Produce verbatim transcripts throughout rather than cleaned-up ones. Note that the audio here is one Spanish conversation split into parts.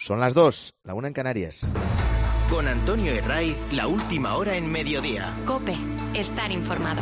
Son las dos, la una en Canarias. Con Antonio Herray, la última hora en mediodía. COPE, estar informado.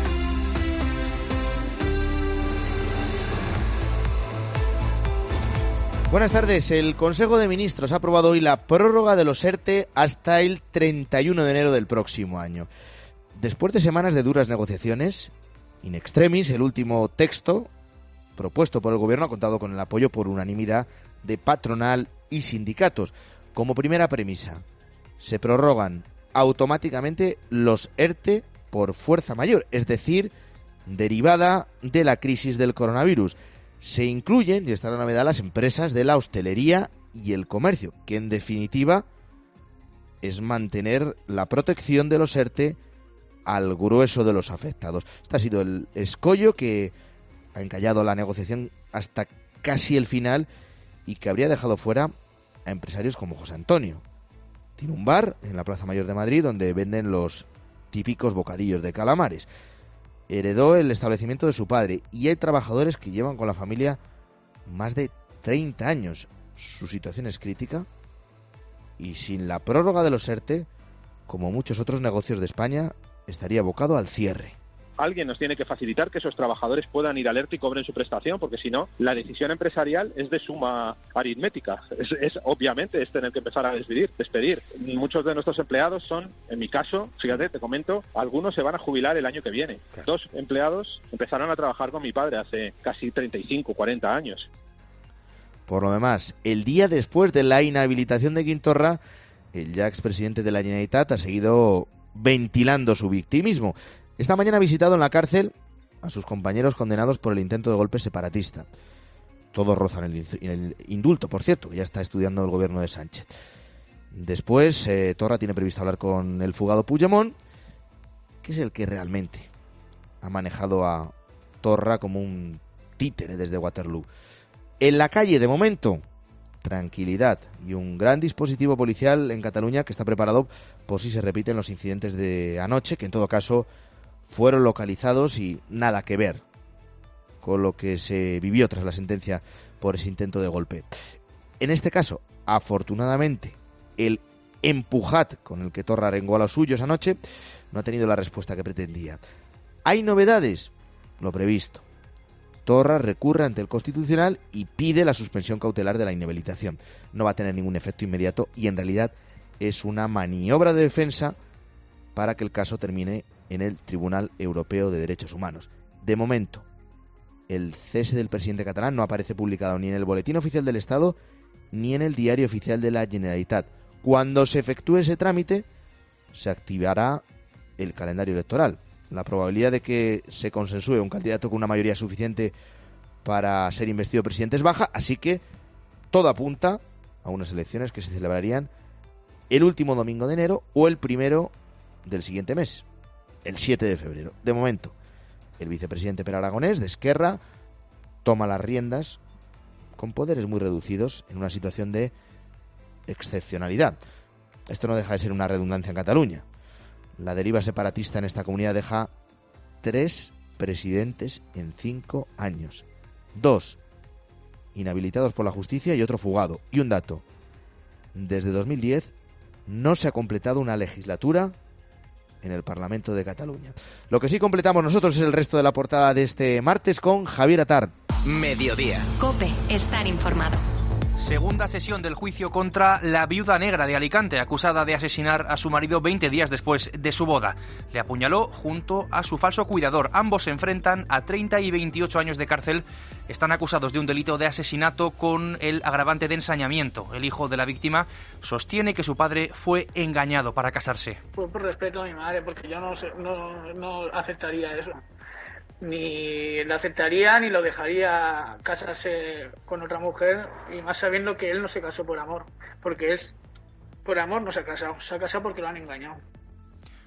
Buenas tardes. El Consejo de Ministros ha aprobado hoy la prórroga de los ERTE hasta el treinta y uno de enero del próximo año. Después de semanas de duras negociaciones, in extremis, el último texto propuesto por el Gobierno ha contado con el apoyo por unanimidad de patronal y sindicatos. Como primera premisa, se prorrogan automáticamente los ERTE por fuerza mayor, es decir, derivada de la crisis del coronavirus. Se incluyen, y esta es la novedad, las empresas de la hostelería y el comercio, que en definitiva es mantener la protección de los ERTE al grueso de los afectados. Este ha sido el escollo que ha encallado la negociación hasta casi el final y que habría dejado fuera a empresarios como José Antonio. Tiene un bar en la Plaza Mayor de Madrid donde venden los típicos bocadillos de calamares. Heredó el establecimiento de su padre y hay trabajadores que llevan con la familia más de treinta años. Su situación es crítica y sin la prórroga de los ERTE, como muchos otros negocios de España, estaría abocado al cierre. Alguien nos tiene que facilitar que esos trabajadores puedan ir al ERTE y cobren su prestación, porque si no, la decisión empresarial es de suma aritmética. Es, es obviamente es tener que empezar a despedir, despedir. Muchos de nuestros empleados son, en mi caso, fíjate, te comento, algunos se van a jubilar el año que viene. Claro. Dos empleados empezaron a trabajar con mi padre hace casi treinta y cinco, cuarenta años. Por lo demás, el día después de la inhabilitación de Quintorra, el ya expresidente de la Generalitat ha seguido ventilando su victimismo. Esta mañana ha visitado en la cárcel a sus compañeros condenados por el intento de golpe separatista. Todos rozan el, el indulto, por cierto, que ya está estudiando el gobierno de Sánchez. Después, eh, Torra tiene previsto hablar con el fugado Puigdemont, que es el que realmente ha manejado a Torra como un títere desde Waterloo. En la calle, de momento, tranquilidad y un gran dispositivo policial en Cataluña que está preparado por si se repiten los incidentes de anoche, que en todo caso fueron localizados y nada que ver con lo que se vivió tras la sentencia por ese intento de golpe. En este caso, afortunadamente, el empujat con el que Torra arengó a los suyos anoche no ha tenido la respuesta que pretendía. ¿Hay novedades? Lo previsto. Torra recurre ante el Constitucional y pide la suspensión cautelar de la inhabilitación. No va a tener ningún efecto inmediato y en realidad es una maniobra de defensa para que el caso termine en el Tribunal Europeo de Derechos Humanos. De momento, el cese del presidente catalán no aparece publicado ni en el Boletín Oficial del Estado ni en el Diario Oficial de la Generalitat. Cuando se efectúe ese trámite, se activará el calendario electoral. La probabilidad de que se consensúe un candidato con una mayoría suficiente para ser investido presidente es baja, así que todo apunta a unas elecciones que se celebrarían el último domingo de enero o el primero del siguiente mes, el siete de febrero. De momento, el vicepresidente Pere Aragonés, de Esquerra, toma las riendas con poderes muy reducidos en una situación de excepcionalidad. Esto no deja de ser una redundancia en Cataluña. La deriva separatista en esta comunidad deja tres presidentes en cinco años. Dos inhabilitados por la justicia y otro fugado. Y un dato. Desde dos mil diez no se ha completado una legislatura en el Parlamento de Cataluña. Lo que sí completamos nosotros es el resto de la portada de este martes con Javier Atard. Mediodía. COPE, estar informado. Segunda sesión del juicio contra la viuda negra de Alicante, acusada de asesinar a su marido veinte días después de su boda. Le apuñaló junto a su falso cuidador. Ambos se enfrentan a treinta y veintiocho años de cárcel. Están acusados de un delito de asesinato con el agravante de ensañamiento. El hijo de la víctima sostiene que su padre fue engañado para casarse. Pues por respeto a mi madre, porque yo no, no, no aceptaría eso. Ni lo aceptaría ni lo dejaría casarse con otra mujer, y más sabiendo que él no se casó por amor, porque es por amor no se ha casado, se ha casado porque lo han engañado.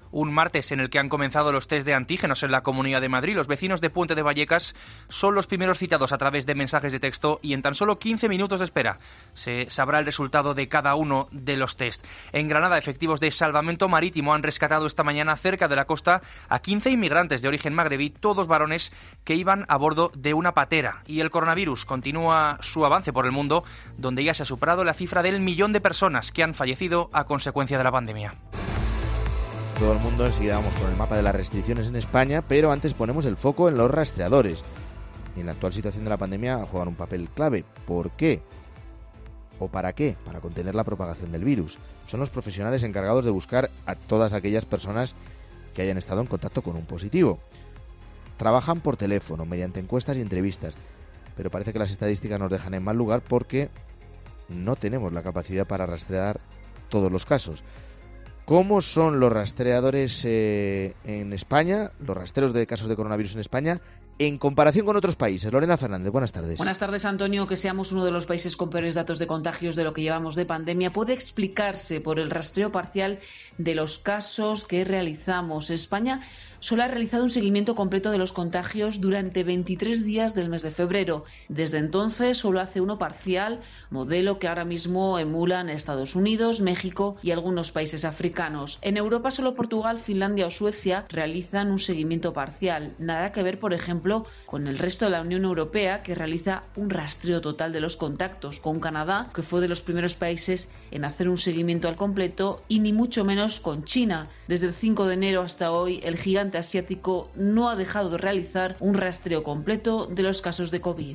Un martes en el que han comenzado los test de antígenos en la Comunidad de Madrid. Los vecinos de Puente de Vallecas son los primeros citados a través de mensajes de texto y en tan solo quince minutos de espera se sabrá el resultado de cada uno de los test. En Granada, efectivos de Salvamento Marítimo han rescatado esta mañana cerca de la costa a quince inmigrantes de origen magrebí, todos varones que iban a bordo de una patera. Y el coronavirus continúa su avance por el mundo, donde ya se ha superado la cifra del millón de personas que han fallecido a consecuencia de la pandemia. Todo el mundo, enseguida vamos con el mapa de las restricciones en España, pero antes ponemos el foco en los rastreadores. Y en la actual situación de la pandemia juegan un papel clave. ¿Por qué? ¿O para qué? Para contener la propagación del virus. Son los profesionales encargados de buscar a todas aquellas personas que hayan estado en contacto con un positivo. Trabajan por teléfono, mediante encuestas y entrevistas, pero parece que las estadísticas nos dejan en mal lugar porque no tenemos la capacidad para rastrear todos los casos. ¿Cómo son los rastreadores eh, en España, los rastreos de casos de coronavirus en España, en comparación con otros países? Lorena Fernández, buenas tardes. Buenas tardes, Antonio. Que seamos uno de los países con peores datos de contagios de lo que llevamos de pandemia puede explicarse por el rastreo parcial de los casos que realizamos. España solo ha realizado un seguimiento completo de los contagios durante veintitrés días del mes de febrero. Desde entonces solo hace uno parcial, modelo que ahora mismo emulan Estados Unidos, México y algunos países africanos. En Europa solo Portugal, Finlandia o Suecia realizan un seguimiento parcial. Nada que ver, por ejemplo, con el resto de la Unión Europea, que realiza un rastreo total de los contactos, con Canadá, que fue de los primeros países en hacer un seguimiento al completo, y ni mucho menos con China. Desde el cinco de enero hasta hoy, el gigante asiático no ha dejado de realizar un rastreo completo de los casos de COVID.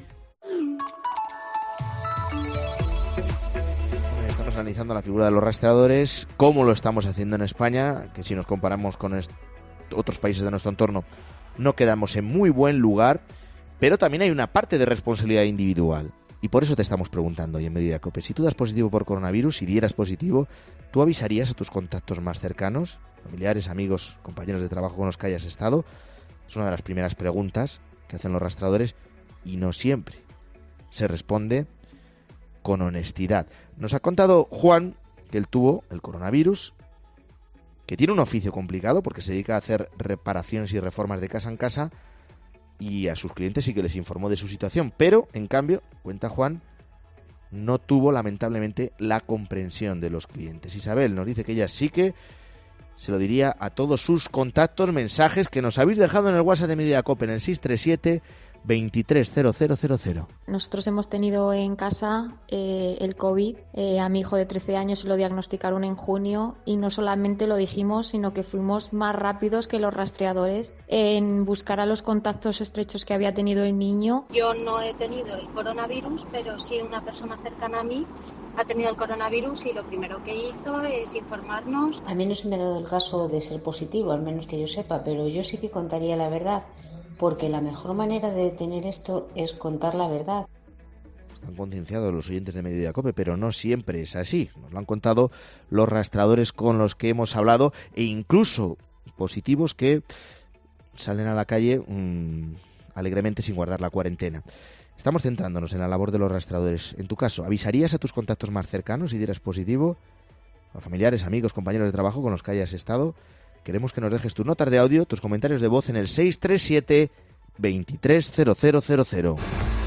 Estamos analizando la figura de los rastreadores, cómo lo estamos haciendo en España, que si nos comparamos con est- otros países de nuestro entorno, no quedamos en muy buen lugar, pero también hay una parte de responsabilidad individual. Y por eso te estamos preguntando hoy en Medida Cope, si tú das positivo por coronavirus, si dieras positivo, ¿tú avisarías a tus contactos más cercanos, familiares, amigos, compañeros de trabajo con los que hayas estado? Es una de las primeras preguntas que hacen los rastreadores y no siempre se responde con honestidad. Nos ha contado Juan que él tuvo el coronavirus, que tiene un oficio complicado porque se dedica a hacer reparaciones y reformas de casa en casa, y a sus clientes sí que les informó de su situación, pero en cambio, cuenta Juan, no tuvo lamentablemente la comprensión de los clientes. Isabel nos dice que ella sí que se lo diría a todos sus contactos, mensajes que nos habéis dejado en el WhatsApp de Media Cope en el seis tres siete, veintitrés cero cero cero cero. Nosotros hemos tenido en casa eh, el COVID. Eh, a mi hijo de trece años se lo diagnosticaron en junio y no solamente lo dijimos, sino que fuimos más rápidos que los rastreadores en buscar a los contactos estrechos que había tenido el niño. Yo no he tenido el coronavirus, pero sí una persona cercana a mí ha tenido el coronavirus y lo primero que hizo es informarnos. A mí no se me ha dado el caso de ser positivo, al menos que yo sepa, pero yo sí que contaría la verdad. Porque la mejor manera de detener esto es contar la verdad. Han concienciado los oyentes de Mediodía Cope, pero no siempre es así. Nos lo han contado los rastreadores con los que hemos hablado e incluso positivos que salen a la calle mmm, alegremente sin guardar la cuarentena. Estamos centrándonos en la labor de los rastreadores. En tu caso, ¿avisarías a tus contactos más cercanos si dieras positivo? A familiares, amigos, compañeros de trabajo con los que hayas estado. Queremos que nos dejes tus notas de audio, tus comentarios de voz en el seis tres siete, veintitrés cero cero cero cero.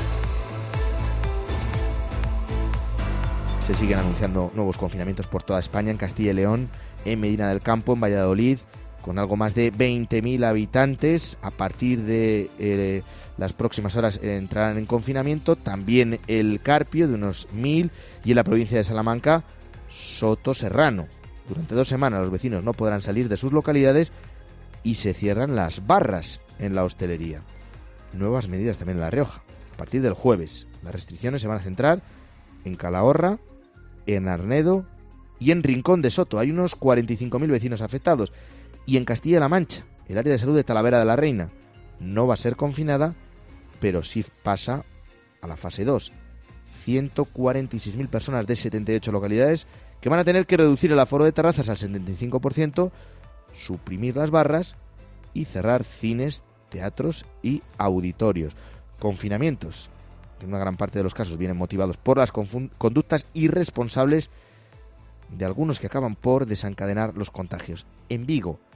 Se siguen anunciando nuevos confinamientos por toda España, en Castilla y León, en Medina del Campo, en Valladolid, con algo más de veinte mil habitantes. A partir de eh, las próximas horas entrarán en confinamiento. También el Carpio, de unos mil, y en la provincia de Salamanca, Soto Serrano. Durante dos semanas los vecinos no podrán salir de sus localidades y se cierran las barras en la hostelería. Nuevas medidas también en La Rioja. A partir del jueves, las restricciones se van a centrar en Calahorra, en Arnedo y en Rincón de Soto. Hay unos cuarenta y cinco mil vecinos afectados. Y en Castilla-La Mancha, el área de salud de Talavera de la Reina no va a ser confinada, pero sí pasa a la fase dos. ciento cuarenta y seis mil personas de setenta y ocho localidades que van a tener que reducir el aforo de terrazas al setenta y cinco por ciento, suprimir las barras y cerrar cines, teatros y auditorios. Confinamientos, en una gran parte de los casos, vienen motivados por las confun- conductas irresponsables de algunos que acaban por desencadenar los contagios. En Vigo,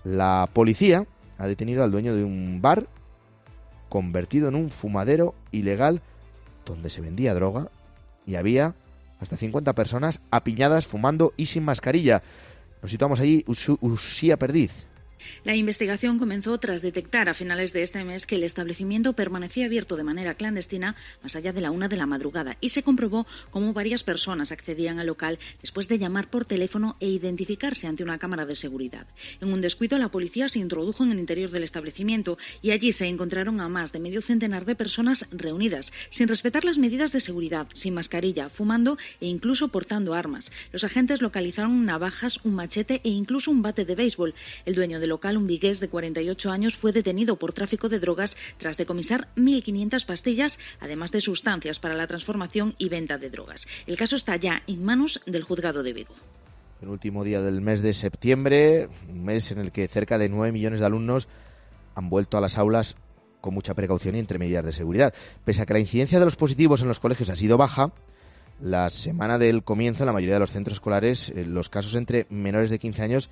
La policía ha detenido al dueño de un bar convertido en un fumadero ilegal donde se vendía droga y había hasta cincuenta personas apiñadas fumando y sin mascarilla. Nos situamos allí, Usía Perdiz. La investigación comenzó tras detectar a finales de este mes que el establecimiento permanecía abierto de manera clandestina más allá de la una de la madrugada y se comprobó cómo varias personas accedían al local después de llamar por teléfono e identificarse ante una cámara de seguridad. En un descuido, la policía se introdujo en el interior del establecimiento y allí se encontraron a más de medio centenar de personas reunidas, sin respetar las medidas de seguridad, sin mascarilla, fumando e incluso portando armas. Los agentes localizaron navajas, un machete e incluso un bate de béisbol. El dueño del local, un vigués de cuarenta y ocho años, fue detenido por tráfico de drogas tras decomisar mil quinientas pastillas, además de sustancias para la transformación y venta de drogas. El caso está ya en manos del juzgado de Vigo. El último día del mes de septiembre, un mes en el que cerca de nueve millones de alumnos han vuelto a las aulas con mucha precaución y entre medidas de seguridad. Pese a que la incidencia de los positivos en los colegios ha sido baja, la semana del comienzo en la mayoría de los centros escolares, los casos entre menores de quince años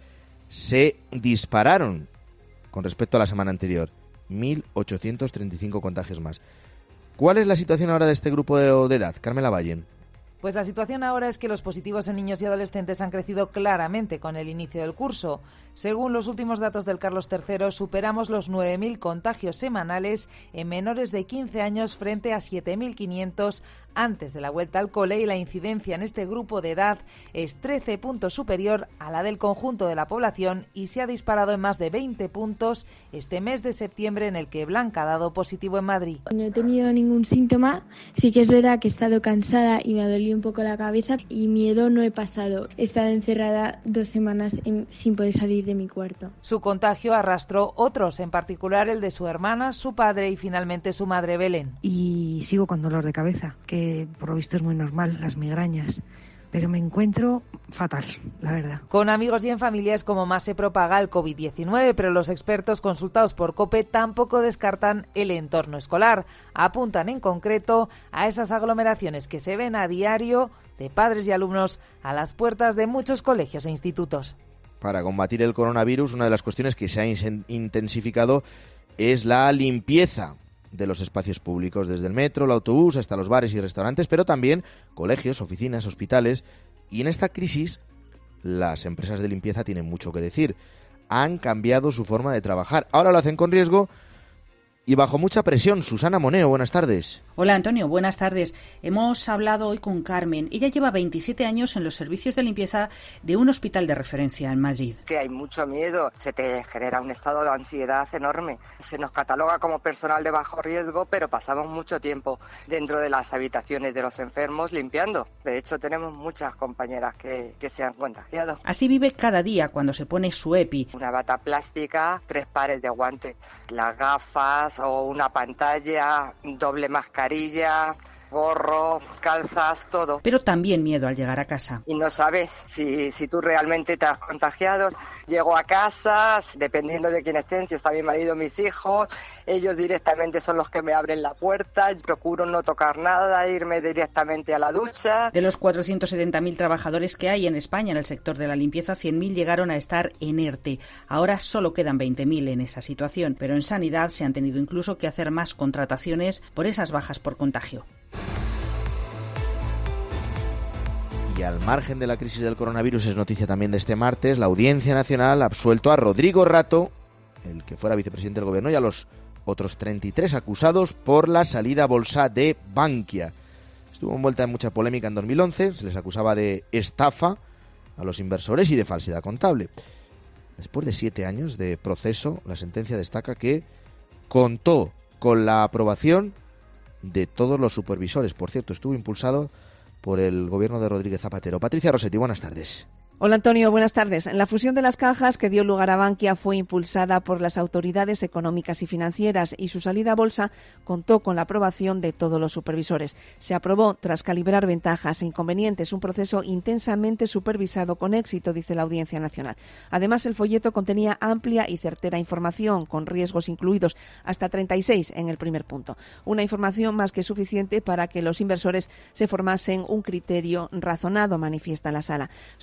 se dispararon con respecto a la semana anterior. mil ochocientos treinta y cinco contagios más. ¿Cuál es la situación ahora de este grupo de, de edad? Carmela Valle. Pues la situación ahora es que los positivos en niños y adolescentes han crecido claramente con el inicio del curso. Según los últimos datos del Carlos tercero, superamos los nueve mil contagios semanales en menores de quince años frente a siete mil quinientos antes de la vuelta al cole, y la incidencia en este grupo de edad es trece puntos superior a la del conjunto de la población y se ha disparado en más de veinte puntos este mes de septiembre, en el que Blanca ha dado positivo en Madrid. No he tenido ningún síntoma, sí que es verdad que he estado cansada y me ha dolido un poco la cabeza y miedo no he pasado. He estado encerrada dos semanas en, sin poder salir de mi cuarto. Su contagio arrastró otros, en particular el de su hermana, su padre y finalmente su madre Belén. Y sigo con dolor de cabeza, que por lo visto es muy normal, las migrañas. Pero me encuentro fatal, la verdad. Con amigos y en familia es como más se propaga el covid diecinueve, pero los expertos consultados por COPE tampoco descartan el entorno escolar. Apuntan en concreto a esas aglomeraciones que se ven a diario de padres y alumnos a las puertas de muchos colegios e institutos. Para combatir el coronavirus, una de las cuestiones que se ha intensificado es la limpieza de los espacios públicos, desde el metro, el autobús, hasta los bares y restaurantes, pero también colegios, oficinas, hospitales. Y en esta crisis, las empresas de limpieza tienen mucho que decir. Han cambiado su forma de trabajar. Ahora lo hacen con riesgo y bajo mucha presión. Susana Moneo, buenas tardes. Hola Antonio, buenas tardes. Hemos hablado hoy con Carmen. Ella lleva veintisiete años en los servicios de limpieza de un hospital de referencia en Madrid. Que hay mucho miedo, se te genera un estado de ansiedad enorme. Se nos cataloga como personal de bajo riesgo, pero pasamos mucho tiempo dentro de las habitaciones de los enfermos limpiando. De hecho, tenemos muchas compañeras que, que se han contagiado. Así vive cada día cuando se pone su EPI. Una bata plástica, tres pares de guantes, las gafas o una pantalla, doble mascarilla, gorro, calzas, todo. Pero también miedo al llegar a casa. Y no sabes si, si tú realmente te has contagiado. Llego a casa, dependiendo de quién estén, si está mi marido o mis hijos, ellos directamente son los que me abren la puerta. Procuro no tocar nada, irme directamente a la ducha. De los cuatrocientos setenta mil trabajadores que hay en España en el sector de la limpieza, cien mil llegaron a estar en ERTE. Ahora solo quedan veinte mil en esa situación, pero en sanidad se han tenido incluso que hacer más contrataciones por esas bajas por contagio. Y al margen de la crisis del coronavirus, es noticia también de este martes, la Audiencia Nacional ha absuelto a Rodrigo Rato, el que fuera vicepresidente del Gobierno, y a los otros treinta y tres acusados por la salida a bolsa de Bankia. Estuvo envuelta en mucha polémica en dos mil once, se les acusaba de estafa a los inversores y de falsedad contable. Después de siete años de proceso, la sentencia destaca que contó con la aprobación de todos los supervisores. Por cierto, estuvo impulsado por el gobierno de Rodríguez Zapatero. Patricia Rossetti, buenas tardes. Hola Antonio, buenas tardes. La fusión de las cajas que dio lugar a Bankia fue impulsada por las autoridades económicas y financieras y su salida a bolsa contó con la aprobación de todos los supervisores. Se aprobó tras calibrar ventajas e inconvenientes, un proceso intensamente supervisado con éxito, dice la Audiencia Nacional. Además, el folleto contenía amplia y certera información, con riesgos incluidos, hasta treinta y seis en el primer punto. Una información más que suficiente para que los inversores se formasen un criterio razonado, manifiesta la Sala. Sobre los acusados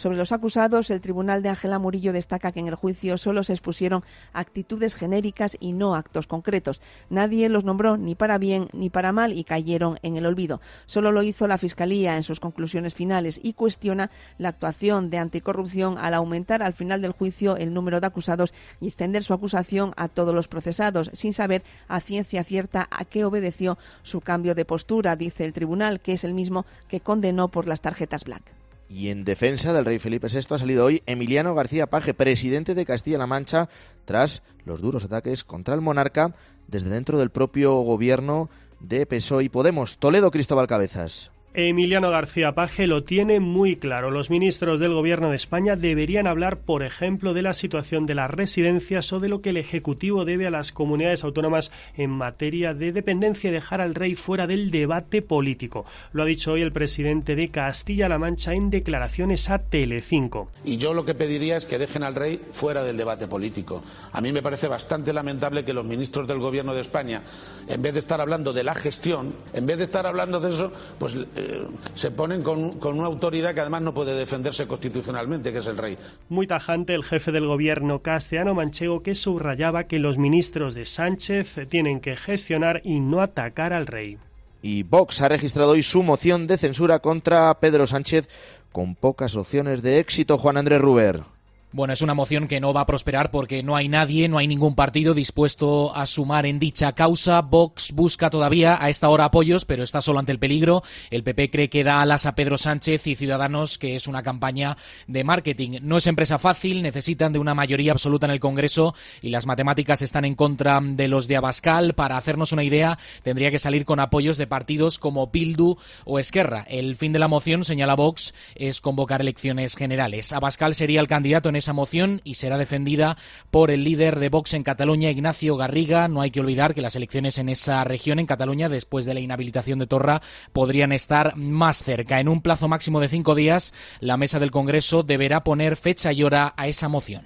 acusados, el tribunal de Ángela Murillo destaca que en el juicio solo se expusieron actitudes genéricas y no actos concretos. Nadie los nombró ni para bien ni para mal y cayeron en el olvido. Solo lo hizo la Fiscalía en sus conclusiones finales y cuestiona la actuación de anticorrupción al aumentar al final del juicio el número de acusados y extender su acusación a todos los procesados, sin saber a ciencia cierta a qué obedeció su cambio de postura, dice el tribunal, que es el mismo que condenó por las tarjetas Black. Y en defensa del rey Felipe sexto ha salido hoy Emiliano García Paje, presidente de Castilla-La Mancha, tras los duros ataques contra el monarca desde dentro del propio gobierno de P S O E y Podemos. Toledo, Cristóbal Cabezas. Emiliano García Paje lo tiene muy claro. Los ministros del Gobierno de España deberían hablar, por ejemplo, de la situación de las residencias o de lo que el Ejecutivo debe a las comunidades autónomas en materia de dependencia y dejar al rey fuera del debate político. Lo ha dicho hoy el presidente de Castilla-La Mancha en declaraciones a Telecinco. Y yo lo que pediría es que dejen al rey fuera del debate político. A mí me parece bastante lamentable que los ministros del Gobierno de España, en vez de estar hablando de la gestión, en vez de estar hablando de eso, pues se ponen con, con una autoridad que además no puede defenderse constitucionalmente, que es el rey. Muy tajante el jefe del gobierno castellano-manchego, que subrayaba que los ministros de Sánchez tienen que gestionar y no atacar al rey. Y Vox ha registrado hoy su moción de censura contra Pedro Sánchez con pocas opciones de éxito. Juan Andrés Ruber. Bueno, es una moción que no va a prosperar porque no hay nadie, no hay ningún partido dispuesto a sumar en dicha causa. Vox busca todavía a esta hora apoyos, pero está solo ante el peligro. El P P cree que da alas a Pedro Sánchez y Ciudadanos, que es una campaña de marketing. No es empresa fácil, necesitan de una mayoría absoluta en el Congreso y las matemáticas están en contra de los de Abascal. Para hacernos una idea, tendría que salir con apoyos de partidos como Bildu o Esquerra. El fin de la moción, señala Vox, es convocar elecciones generales. Abascal sería el candidato en esa moción y será defendida por el líder de Vox en Cataluña, Ignacio Garriga. No hay que olvidar que las elecciones en esa región, en Cataluña, después de la inhabilitación de Torra, podrían estar más cerca. En un plazo máximo de cinco días, la mesa del Congreso deberá poner fecha y hora a esa moción.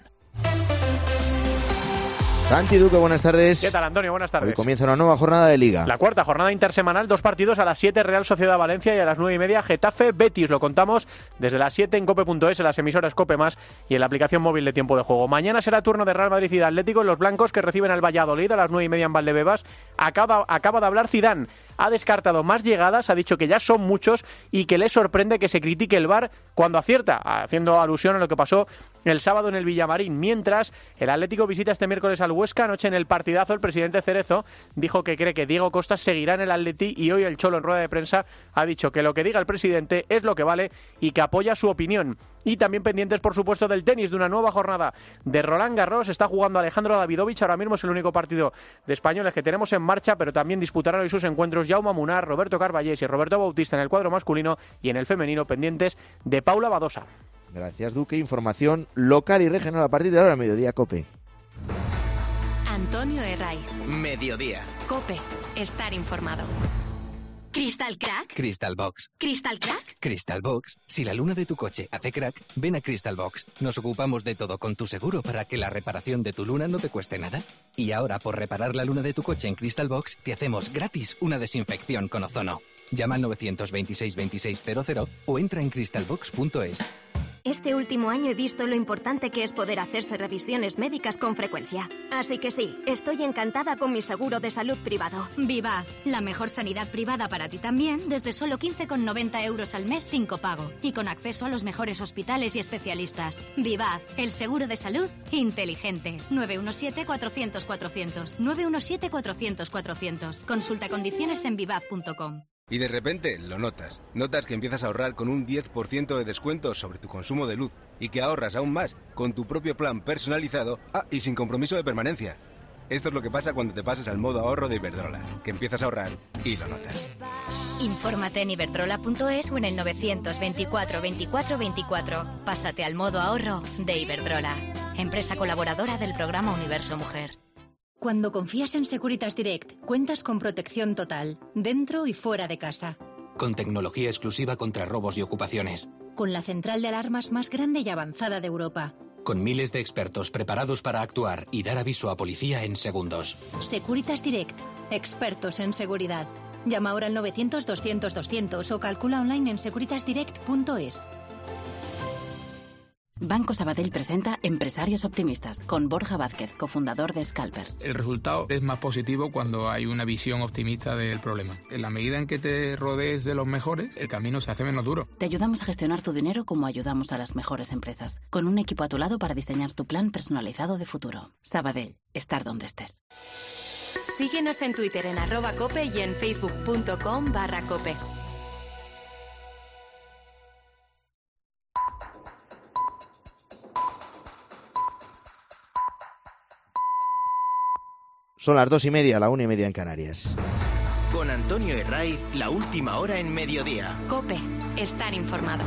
Santi Duque, buenas tardes. ¿Qué tal, Antonio? Buenas tardes. Hoy comienza una nueva jornada de Liga. La cuarta jornada intersemanal, dos partidos a las siete, Real Sociedad Valencia, y a las nueve y media Getafe Betis. Lo contamos desde las siete en cope punto es, en las emisoras Cope Más y en la aplicación móvil de Tiempo de Juego. Mañana será turno de Real Madrid y de Atlético, los blancos que reciben al Valladolid a las nueve y media en Valdebebas. Acaba, acaba de hablar Zidane. Ha descartado más llegadas, ha dicho que ya son muchos y que le sorprende que se critique el V A R cuando acierta, haciendo alusión a lo que pasó el sábado en el Villamarín. Mientras, el Atlético visita este miércoles al Huesca. Anoche en el partidazo, el presidente Cerezo dijo que cree que Diego Costa seguirá en el Atleti, y hoy el Cholo, en rueda de prensa, ha dicho que lo que diga el presidente es lo que vale y que apoya su opinión. Y también pendientes, por supuesto, del tenis, de una nueva jornada de Roland Garros. Está jugando Alejandro Davidovich, ahora mismo es el único partido de españoles que tenemos en marcha, pero también disputarán hoy sus encuentros Jaume Munar, Roberto Carballés y Roberto Bautista en el cuadro masculino, y en el femenino pendientes de Paula Badosa. Gracias, Duque. Información local y regional a partir de ahora, mediodía, Cope. Antonio Herray. Mediodía. Cope. Estar informado. ¿Crystal Crack? Crystal Box. ¿Crystal Crack? Crystal Box. Si la luna de tu coche hace crack, ven a Crystal Box. Nos ocupamos de todo con tu seguro para que la reparación de tu luna no te cueste nada. Y ahora, por reparar la luna de tu coche en Crystal Box, te hacemos gratis una desinfección con ozono. Llama al nueve dos seis, veintiséis cero cero o entra en crystal box punto es. Este último año he visto lo importante que es poder hacerse revisiones médicas con frecuencia. Así que sí, estoy encantada con mi seguro de salud privado. Vivaz, la mejor sanidad privada para ti también, desde solo quince con noventa euros al mes sin copago y con acceso a los mejores hospitales y especialistas. Vivaz, el seguro de salud inteligente. nueve uno siete, cuatrocientos, cuatrocientos. nueve uno siete, cuatrocientos, cuatrocientos. Consulta condiciones en vivaz punto com. Y de repente lo notas. Notas que empiezas a ahorrar con un diez por ciento de descuento sobre tu consumo de luz y que ahorras aún más con tu propio plan personalizado, ah, y sin compromiso de permanencia. Esto es lo que pasa cuando te pasas al modo ahorro de Iberdrola, que empiezas a ahorrar y lo notas. Infórmate en iberdrola punto es o en el novecientos veinticuatro, veinticuatro, veinticuatro. Pásate al modo ahorro de Iberdrola, empresa colaboradora del programa Universo Mujer. Cuando confías en Securitas Direct, cuentas con protección total, dentro y fuera de casa. Con tecnología exclusiva contra robos y ocupaciones. Con la central de alarmas más grande y avanzada de Europa. Con miles de expertos preparados para actuar y dar aviso a policía en segundos. Securitas Direct, expertos en seguridad. Llama ahora al novecientos, doscientos, doscientos o calcula online en securitas direct punto es. Banco Sabadell presenta Empresarios Optimistas con Borja Vázquez, cofundador de Scalpers. El resultado es más positivo cuando hay una visión optimista del problema. En la medida en que te rodees de los mejores, el camino se hace menos duro. Te ayudamos a gestionar tu dinero como ayudamos a las mejores empresas, con un equipo a tu lado para diseñar tu plan personalizado de futuro. Sabadell, estar donde estés. Síguenos en Twitter en arroba cope y en facebook.com barra cope. Son las dos y media, la una y media en Canarias. Con Antonio Herraiz, la última hora en mediodía. Cope, estar informado.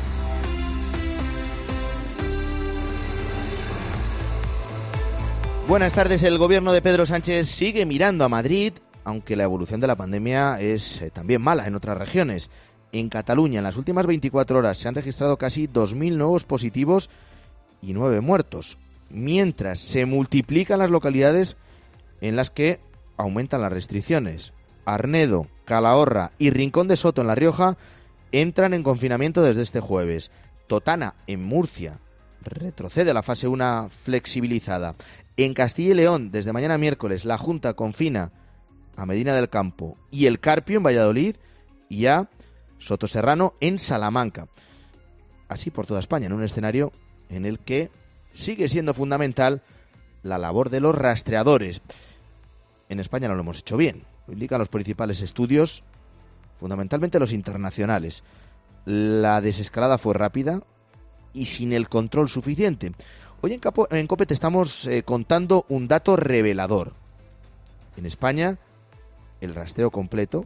Buenas tardes. El gobierno de Pedro Sánchez sigue mirando a Madrid, aunque la evolución de la pandemia es eh, también mala en otras regiones. En Cataluña, en las últimas veinticuatro horas, se han registrado casi dos mil nuevos positivos y nueve muertos, mientras se multiplican las localidades en las que aumentan las restricciones. Arnedo, Calahorra y Rincón de Soto en La Rioja entran en confinamiento desde este jueves. Totana, en Murcia, retrocede la fase uno flexibilizada. En Castilla y León, desde mañana miércoles, la Junta confina a Medina del Campo y El Carpio en Valladolid y a Sotoserrano en Salamanca. Así por toda España, en un escenario en el que sigue siendo fundamental la labor de los rastreadores. En España no lo hemos hecho bien, lo indican los principales estudios, fundamentalmente los internacionales. La desescalada fue rápida y sin el control suficiente. Hoy en, Capo, en COPE te estamos eh, contando un dato revelador. En España, el rastreo completo,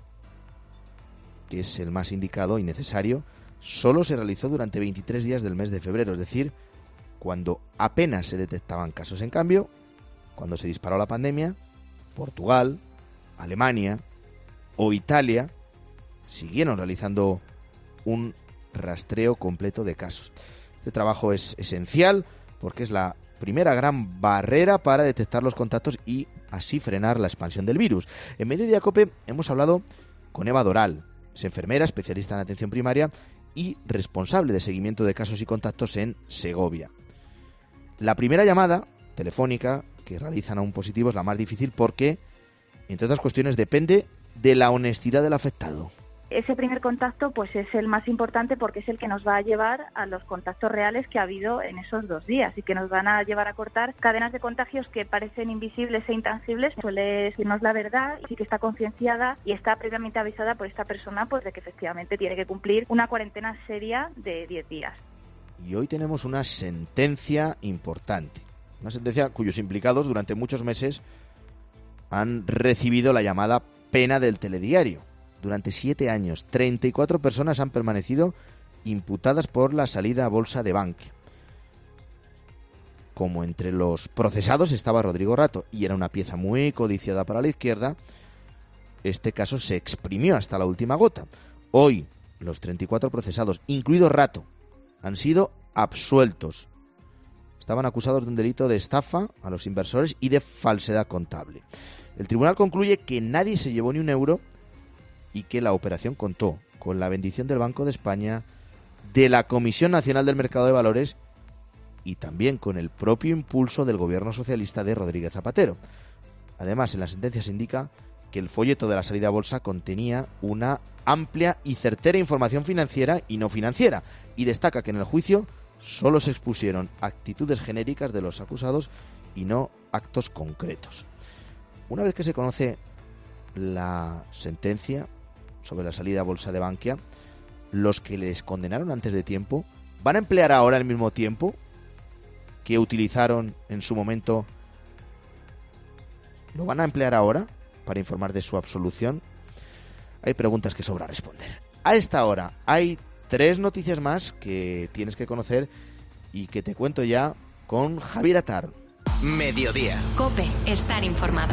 que es el más indicado y necesario, solo se realizó durante veintitrés días del mes de febrero, es decir, cuando apenas se detectaban casos. En cambio, cuando se disparó la pandemia, Portugal, Alemania o Italia siguieron realizando un rastreo completo de casos. Este trabajo es esencial porque es la primera gran barrera para detectar los contactos y así frenar la expansión del virus. En Mediodía Cope hemos hablado con Eva Doral, es enfermera, especialista en atención primaria y responsable de seguimiento de casos y contactos en Segovia. La primera llamada telefónica que realizan a un positivo es la más difícil porque, entre otras cuestiones, depende de la honestidad del afectado. Ese primer contacto pues es el más importante porque es el que nos va a llevar a los contactos reales que ha habido en esos dos días y que nos van a llevar a cortar cadenas de contagios que parecen invisibles e intangibles. Suele decirnos la verdad, sí que está concienciada y está previamente avisada por esta persona pues de que efectivamente tiene que cumplir una cuarentena seria de diez días. Y hoy tenemos una sentencia importante, una sentencia cuyos implicados durante muchos meses han recibido la llamada pena del telediario. Durante siete años, treinta y cuatro personas han permanecido imputadas por la salida a bolsa de Bankia. Como entre los procesados estaba Rodrigo Rato y era una pieza muy codiciada para la izquierda, este caso se exprimió hasta la última gota. Hoy, los treinta y cuatro procesados, incluido Rato, han sido absueltos. Estaban acusados de un delito de estafa a los inversores y de falsedad contable. El tribunal concluye que nadie se llevó ni un euro y que la operación contó con la bendición del Banco de España, de la Comisión Nacional del Mercado de Valores y también con el propio impulso del gobierno socialista de Rodríguez Zapatero. Además, en la sentencia se indica que el folleto de la salida a bolsa contenía una amplia y certera información financiera y no financiera, y destaca que en el juicio solo se expusieron actitudes genéricas de los acusados y no actos concretos. Una vez que se conoce la sentencia sobre la salida a bolsa de Bankia, los que les condenaron antes de tiempo van a emplear ahora el mismo tiempo que utilizaron en su momento. ¿Lo van a emplear ahora para informar de su absolución? Hay preguntas que sobra responder. A esta hora hay tres noticias más que tienes que conocer y que te cuento ya con Javier Atar. Mediodía. COPE, estar informado.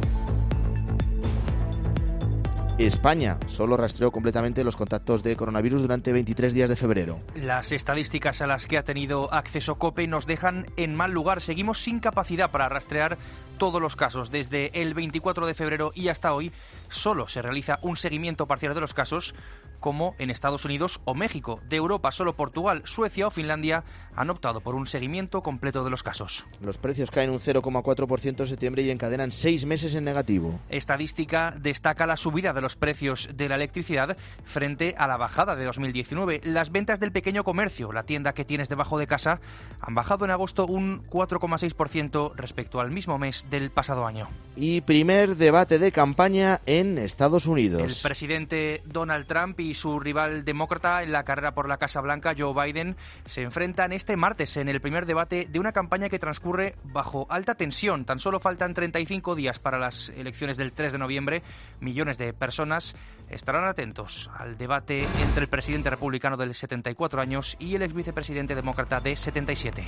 España solo rastreó completamente los contactos de coronavirus durante veintitrés días de febrero. Las estadísticas a las que ha tenido acceso COPE nos dejan en mal lugar. Seguimos sin capacidad para rastrear todos los casos. Desde el veinticuatro de febrero y hasta hoy solo se realiza un seguimiento parcial de los casos como en Estados Unidos o México. De Europa, solo Portugal, Suecia o Finlandia han optado por un seguimiento completo de los casos. Los precios caen un cero coma cuatro por ciento en septiembre y encadenan seis meses en negativo. Estadística destaca la subida de los precios de la electricidad frente a la bajada de dos mil diecinueve. Las ventas del pequeño comercio, la tienda que tienes debajo de casa, han bajado en agosto un cuatro coma seis por ciento respecto al mismo mes del pasado año. Y primer debate de campaña en Estados Unidos. El presidente Donald Trump y su rival demócrata en la carrera por la Casa Blanca, Joe Biden, se enfrentan este martes en el primer debate de una campaña que transcurre bajo alta tensión. Tan solo faltan treinta y cinco días para las elecciones del tres de noviembre. Millones de personas estarán atentos al debate entre el presidente republicano de setenta y cuatro años y el ex vicepresidente demócrata de setenta y siete.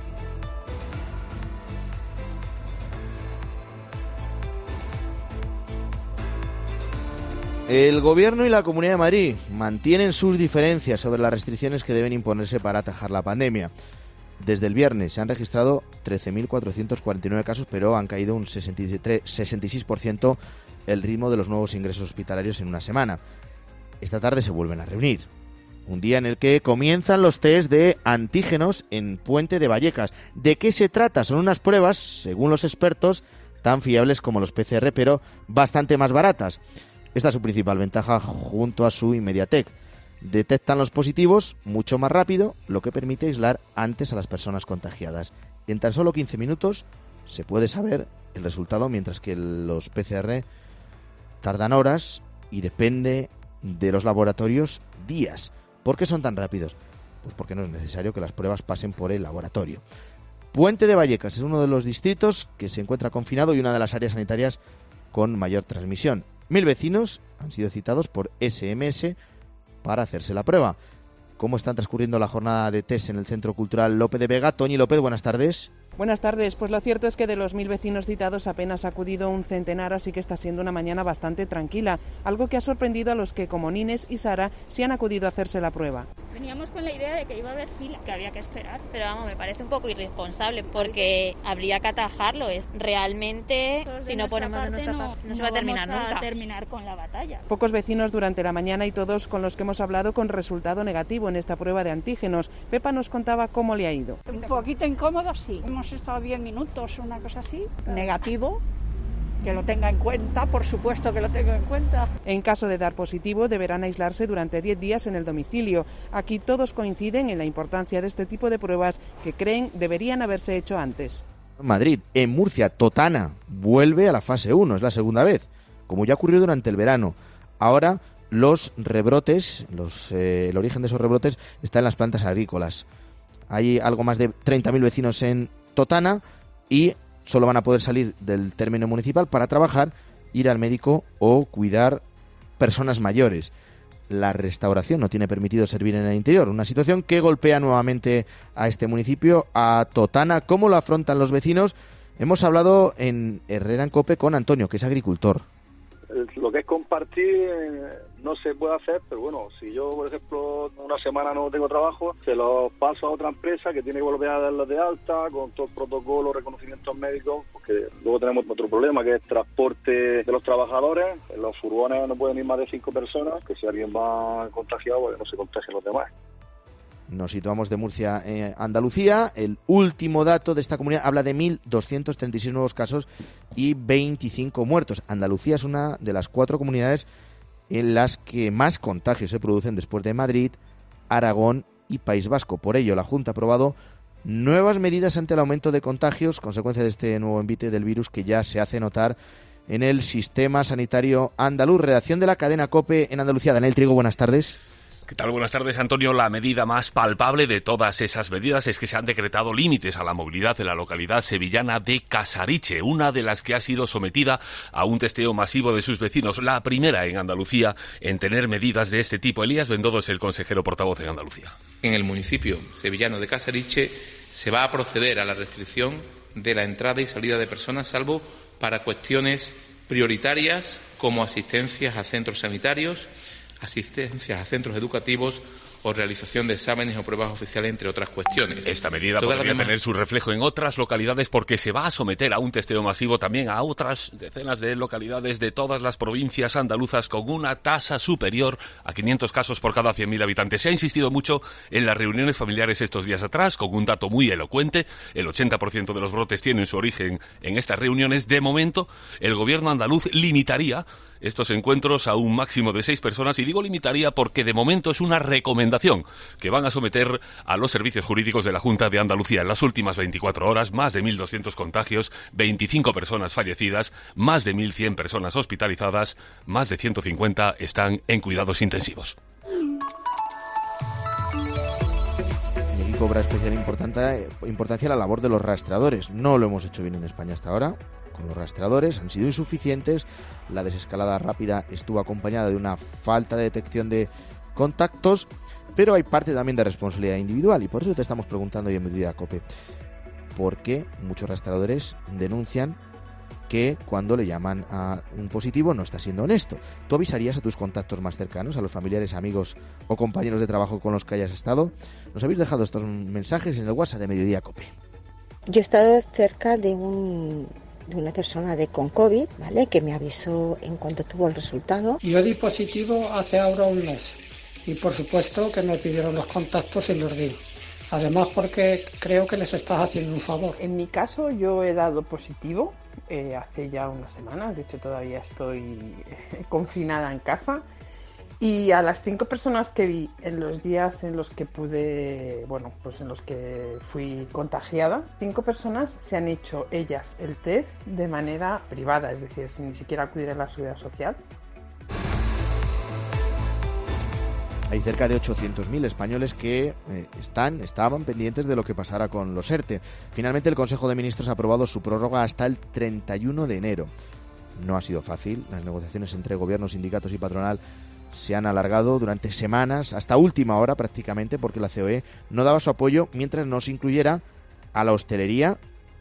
El Gobierno y la Comunidad de Madrid mantienen sus diferencias sobre las restricciones que deben imponerse para atajar la pandemia. Desde el viernes se han registrado trece mil cuatrocientos cuarenta y nueve casos, pero han caído un sesenta y tres, sesenta y seis por ciento el ritmo de los nuevos ingresos hospitalarios en una semana. Esta tarde se vuelven a reunir. Un día en el que comienzan los test de antígenos en Puente de Vallecas. ¿De qué se trata? Son unas pruebas, según los expertos, tan fiables como los P C R, pero bastante más baratas. Esta es su principal ventaja junto a su inmediatez. Detectan los positivos mucho más rápido, lo que permite aislar antes a las personas contagiadas. En tan solo quince minutos se puede saber el resultado, mientras que los P C R tardan horas y depende de los laboratorios días. ¿Por qué son tan rápidos? Pues porque no es necesario que las pruebas pasen por el laboratorio. Puente de Vallecas es uno de los distritos que se encuentra confinado y una de las áreas sanitarias con mayor transmisión. Mil vecinos han sido citados por ese eme ese para hacerse la prueba. ¿Cómo están transcurriendo la jornada de test en el Centro Cultural Lope de Vega? Toñi López, buenas tardes. Buenas tardes. Pues lo cierto es que de los mil vecinos citados apenas ha acudido un centenar, así que está siendo una mañana bastante tranquila, algo que ha sorprendido a los que, como Nines y Sara, sí han acudido a hacerse la prueba. Veníamos con la idea de que iba a haber fila, que había que esperar. Pero vamos, me parece un poco irresponsable porque habría que atajarlo. Realmente, si no ponemos de nuestra parte, no, no se va a terminar nunca. No a terminar con la batalla. Pocos vecinos durante la mañana y todos con los que hemos hablado con resultado negativo en esta prueba de antígenos. Pepa nos contaba cómo le ha ido. Un poquito incómodo, sí. Hemos estado diez minutos, una cosa así. Negativo. Que lo tenga en cuenta, por supuesto que lo tengo en cuenta. En caso de dar positivo, deberán aislarse durante diez días en el domicilio. Aquí todos coinciden en la importancia de este tipo de pruebas que creen deberían haberse hecho antes. Madrid, en Murcia, Totana vuelve a la fase uno, es la segunda vez, como ya ocurrió durante el verano. Ahora los rebrotes, los, eh, el origen de esos rebrotes está en las plantas agrícolas. Hay algo más de treinta mil vecinos en Totana y solo van a poder salir del término municipal para trabajar, ir al médico o cuidar personas mayores. La restauración no tiene permitido servir en el interior, una situación que golpea nuevamente a este municipio, a Totana. ¿Cómo lo afrontan los vecinos? Hemos hablado en Herrera en COPE con Antonio, que es agricultor. Lo que es compartir no se puede hacer, pero bueno, si yo, por ejemplo, una semana no tengo trabajo, se lo paso a otra empresa que tiene que volver a darlos de alta con todo el protocolo, reconocimientos médicos, porque luego tenemos otro problema que es transporte de los trabajadores. En los furgones no pueden ir más de cinco personas, que si alguien va contagiado, pues no se contagian los demás. Nos situamos de Murcia a eh, Andalucía. El último dato de esta comunidad habla de mil doscientos treinta y seis nuevos casos y veinticinco muertos. Andalucía es una de las cuatro comunidades en las que más contagios se producen después de Madrid, Aragón y País Vasco. Por ello, la Junta ha aprobado nuevas medidas ante el aumento de contagios, consecuencia de este nuevo envite del virus que ya se hace notar en el sistema sanitario andaluz. Redacción de la cadena COPE en Andalucía. Daniel Trigo, buenas tardes. ¿Qué tal? Buenas tardes, Antonio. La medida más palpable de todas esas medidas es que se han decretado límites a la movilidad en la localidad sevillana de Casariche, una de las que ha sido sometida a un testeo masivo de sus vecinos, la primera en Andalucía en tener medidas de este tipo. Elías Bendodo es el consejero portavoz en Andalucía. En el municipio sevillano de Casariche se va a proceder a la restricción de la entrada y salida de personas, salvo para cuestiones prioritarias como asistencias a centros sanitarias, asistencias a centros educativos o realización de exámenes o pruebas oficiales, entre otras cuestiones. Esta medida Todas podría demás... tener su reflejo en otras localidades porque se va a someter a un testeo masivo también a otras decenas de localidades de todas las provincias andaluzas con una tasa superior a quinientos casos por cada cien mil habitantes. Se ha insistido mucho en las reuniones familiares estos días atrás con un dato muy elocuente. El ochenta por ciento de los brotes tienen su origen en estas reuniones. De momento, el gobierno andaluz limitaría estos encuentros a un máximo de seis personas, y digo limitaría porque de momento es una recomendación que van a someter a los servicios jurídicos de la Junta de Andalucía. En las últimas veinticuatro horas, más de mil doscientos contagios, veinticinco personas fallecidas, más de mil cien personas hospitalizadas, más de ciento cincuenta están en cuidados intensivos. Y aquí cobra especial importancia, importancia la labor de los rastreadores. No lo hemos hecho bien en España hasta ahora. Con los rastreadores han sido insuficientes. La desescalada rápida estuvo acompañada de una falta de detección de contactos, pero hay parte también de responsabilidad individual, y por eso te estamos preguntando hoy en Mediodía Cope por qué muchos rastreadores denuncian que cuando le llaman a un positivo no está siendo honesto. ¿Tú avisarías a tus contactos más cercanos, a los familiares, amigos o compañeros de trabajo con los que hayas estado? Nos habéis dejado estos mensajes en el WhatsApp de Mediodía Cope. Yo he estado cerca de un de una persona de con COVID, ¿vale?, que me avisó en cuanto tuvo el resultado. Yo di positivo hace ahora un mes y por supuesto que me pidieron los contactos y los di. Además porque creo que les estás haciendo un favor. En mi caso yo he dado positivo eh, hace ya unas semanas, de hecho todavía estoy eh, confinada en casa. Y a las cinco personas que vi en los días en los que pude, bueno, pues en los que fui contagiada, cinco personas se han hecho ellas el test de manera privada, es decir, sin ni siquiera acudir a la seguridad social. Hay cerca de ochocientos mil españoles que eh, están, estaban pendientes de lo que pasara con los ERTE. Finalmente el Consejo de Ministros ha aprobado su prórroga hasta el treinta y uno de enero. No ha sido fácil, las negociaciones entre gobiernos, sindicatos y patronal se han alargado durante semanas, hasta última hora prácticamente, porque la C O E no daba su apoyo mientras no se incluyera a la hostelería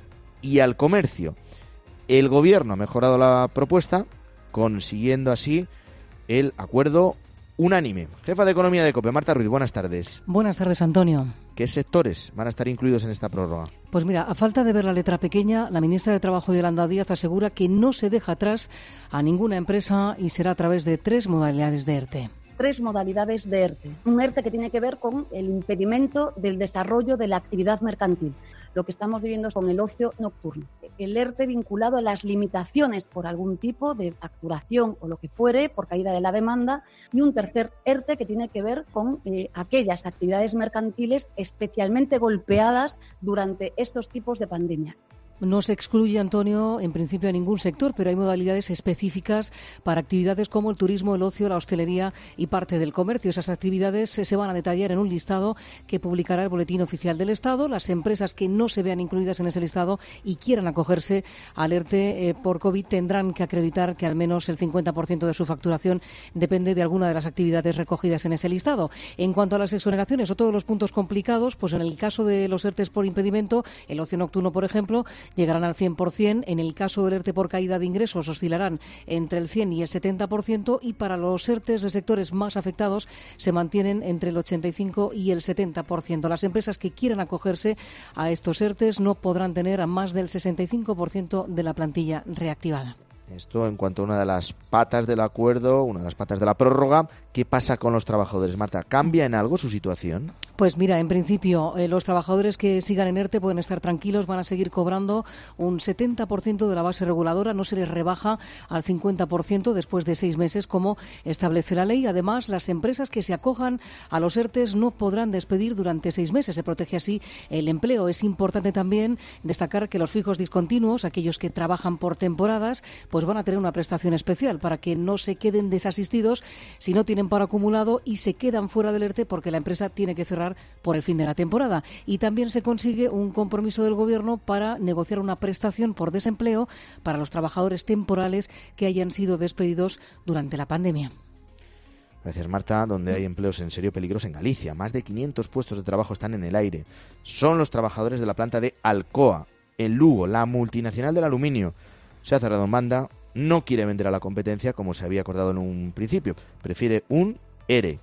y al comercio. El gobierno ha mejorado la propuesta, consiguiendo así el acuerdo unánime. Jefa de Economía de COPE, Marta Ruiz, buenas tardes. Buenas tardes, Antonio. ¿Qué sectores van a estar incluidos en esta prórroga? Pues mira, a falta de ver la letra pequeña, la ministra de Trabajo, Yolanda Díaz, asegura que no se deja atrás a ninguna empresa y será a través de tres modalidades de ERTE. Tres modalidades de ERTE. Un ERTE que tiene que ver con el impedimento del desarrollo de la actividad mercantil. Lo que estamos viviendo es con el ocio nocturno. El ERTE vinculado a las limitaciones por algún tipo de facturación o lo que fuere, por caída de la demanda. Y un tercer ERTE que tiene que ver con eh, aquellas actividades mercantiles especialmente golpeadas durante estos tipos de pandemia. No se excluye, Antonio, en principio a ningún sector, pero hay modalidades específicas para actividades como el turismo, el ocio, la hostelería y parte del comercio. Esas actividades se van a detallar en un listado que publicará el Boletín Oficial del Estado. Las empresas que no se vean incluidas en ese listado y quieran acogerse al ERTE eh, por COVID tendrán que acreditar que al menos el cincuenta por ciento de su facturación depende de alguna de las actividades recogidas en ese listado. En cuanto a las exoneraciones o todos los puntos complicados, pues en el caso de los ERTEs por impedimento, el ocio nocturno, por ejemplo, llegarán al cien por ciento. En el caso del ERTE por caída de ingresos oscilarán entre el cien y el setenta por ciento, y para los ERTEs de sectores más afectados se mantienen entre el ochenta y cinco y el setenta por ciento. Las empresas que quieran acogerse a estos ERTEs no podrán tener a más del sesenta y cinco por ciento de la plantilla reactivada. Esto en cuanto a una de las patas del acuerdo, una de las patas de la prórroga. ¿Qué pasa con los trabajadores, Marta? ¿Cambia en algo su situación? Pues mira, en principio, eh, los trabajadores que sigan en ERTE pueden estar tranquilos, van a seguir cobrando un setenta por ciento de la base reguladora, no se les rebaja al cincuenta por ciento después de seis meses, como establece la ley. Además, las empresas que se acojan a los ERTEs no podrán despedir durante seis meses. Se protege así el empleo. Es importante también destacar que los fijos discontinuos, aquellos que trabajan por temporadas, pues van a tener una prestación especial para que no se queden desasistidos si no tienen paro acumulado y se quedan fuera del ERTE porque la empresa tiene que cerrar por el fin de la temporada. Y también se consigue un compromiso del Gobierno para negociar una prestación por desempleo para los trabajadores temporales que hayan sido despedidos durante la pandemia. Gracias, Marta. Donde hay empleos en serio peligros en Galicia. Más de quinientos puestos de trabajo están en el aire. Son los trabajadores de la planta de Alcoa, en Lugo, la multinacional del aluminio. Se ha cerrado en banda, no quiere vender a la competencia como se había acordado en un principio. Prefiere un ERE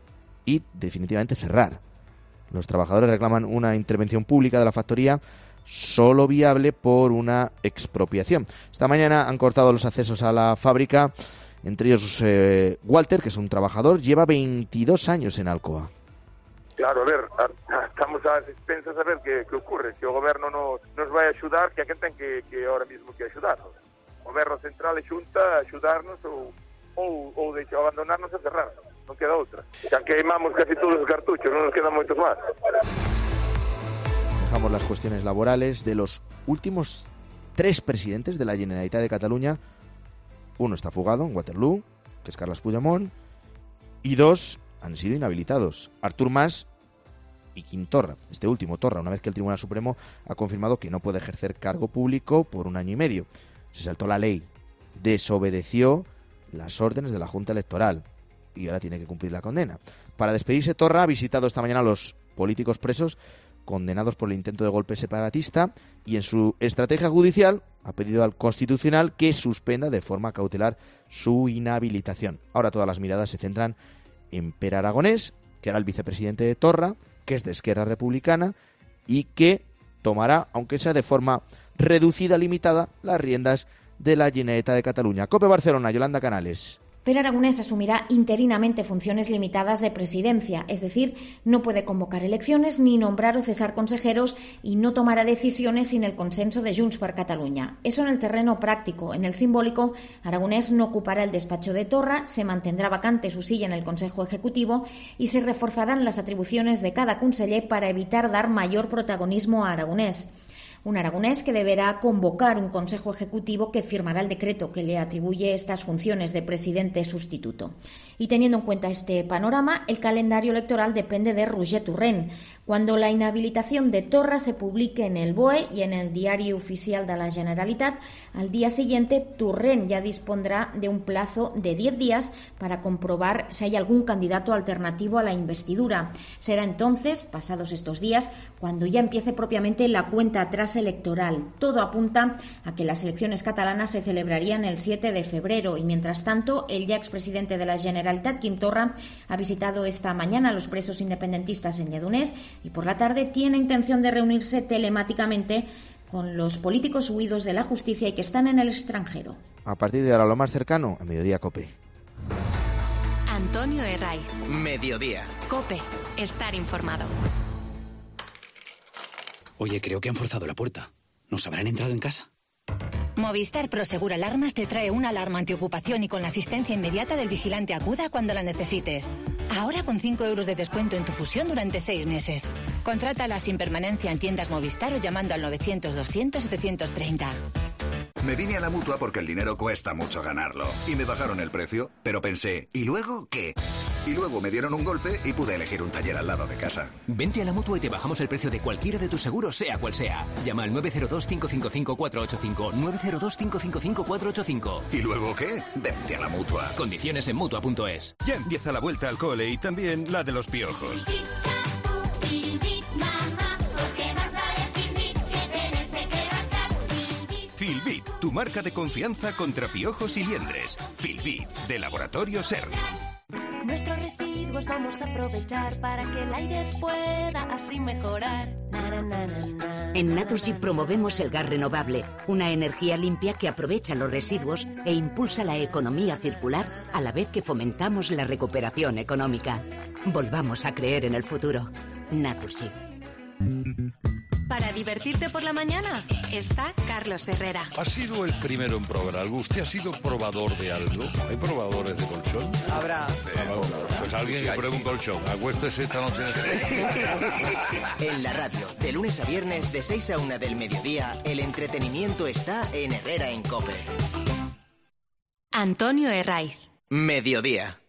y definitivamente cerrar. Los trabajadores reclaman una intervención pública de la factoría solo viable por una expropiación. Esta mañana han cortado los accesos a la fábrica, entre ellos eh, Walter, que es un trabajador, lleva veintidós años en Alcoa. Claro, a ver, a, estamos a expensas a ver que, que ocurre, que o goberno nos, nos vai axudar, que a quen ten que, que ahora mismo que axudarnos. O goberno central e xunta axudarnos ou, ou, ou de abandonarnos e cerrarnos, non queda outra. Xa queimamos casi todos os cartuchos, non nos quedan moitos máis. Dejamos las cuestiones laborales de los últimos tres presidentes de la Generalitat de Cataluña. Uno está fugado en Waterloo, que es Carles Puigdemont, y dos han sido inhabilitados, Artur Mas y Quim Torra. Este último, Torra, una vez que el Tribunal Supremo ha confirmado que no puede ejercer cargo público por un año y medio. Se saltó la ley, desobedeció las órdenes de la Junta Electoral y ahora tiene que cumplir la condena. Para despedirse, Torra ha visitado esta mañana a los políticos presos condenados por el intento de golpe separatista y en su estrategia judicial ha pedido al Constitucional que suspenda de forma cautelar su inhabilitación. Ahora todas las miradas se centran en Pere Aragonés, que era el vicepresidente de Torra, que es de Esquerra Republicana y que tomará, aunque sea de forma reducida, limitada, las riendas de la Generalitat de Cataluña. COPE Barcelona, Yolanda Canales. Pere Aragonés asumirá interinamente funciones limitadas de presidencia, es decir, no puede convocar elecciones ni nombrar o cesar consejeros y no tomará decisiones sin el consenso de Junts per Catalunya. Eso en el terreno práctico. En el simbólico, Aragonés no ocupará el despacho de Torra, se mantendrá vacante su silla en el Consejo Ejecutivo y se reforzarán las atribuciones de cada conseller para evitar dar mayor protagonismo a Aragonés. Un Aragonés que deberá convocar un Consejo Ejecutivo que firmará el decreto que le atribuye estas funciones de presidente sustituto. Y teniendo en cuenta este panorama, el calendario electoral depende de Roger Torrent. Cuando la inhabilitación de Torra se publique en el B O E y en el Diario Oficial de la Generalitat, al día siguiente Torrent ya dispondrá de un plazo de diez días para comprobar si hay algún candidato alternativo a la investidura. Será entonces, pasados estos días, cuando ya empiece propiamente la cuenta atrás electoral. Todo apunta a que las elecciones catalanas se celebrarían el siete de febrero y, mientras tanto, el ya expresidente de la Generalitat, Quim Torra, ha visitado esta mañana a los presos independentistas en Lledoners y por la tarde tiene intención de reunirse telemáticamente con los políticos huidos de la justicia y que están en el extranjero. A partir de ahora, lo más cercano, a Mediodía COPE. Antonio Herray. Mediodía. COPE. Estar informado. Oye, creo que han forzado la puerta. ¿Nos habrán entrado en casa? Movistar Prosegur Alarmas te trae una alarma antiocupación y con la asistencia inmediata del vigilante aguda cuando la necesites. Ahora con cinco euros de descuento en tu fusión durante seis meses. Contrátala sin permanencia en tiendas Movistar o llamando al novecientos doscientos setecientos treinta. Me vine a la Mutua porque el dinero cuesta mucho ganarlo. Y me bajaron el precio, pero pensé, ¿y luego qué? Y luego me dieron un golpe y pude elegir un taller al lado de casa. Vente a la Mutua y te bajamos el precio de cualquiera de tus seguros, sea cual sea. Llama al nueve cero dos, cinco cinco cinco, cuatro ocho cinco, nueve cero dos, cinco cinco cinco, cuatro ocho cinco. ¿Y luego qué? Vente a la Mutua. Condiciones en Mutua punto es. Ya empieza la vuelta al cole y también la de los piojos. Filbit, tu marca de confianza contra piojos y liendres. Filbit, de Laboratorio SERN. Nuestros residuos vamos a aprovechar para que el aire pueda así mejorar. Na, na, na, na, na. En Naturgy promovemos el gas renovable, una energía limpia que aprovecha los residuos e impulsa la economía circular a la vez que fomentamos la recuperación económica. Volvamos a creer en el futuro. Naturgy. Para divertirte por la mañana está Carlos Herrera. Ha sido el primero en probar algo. ¿Usted ha sido probador de algo? ¿Hay probadores de colchón? Habrá. Pues alguien que pruebe un colchón. Acuéstese esta noche. En la radio, de lunes a viernes, de seis a una del mediodía, el entretenimiento está en Herrera en COPE. Antonio Herray. Mediodía.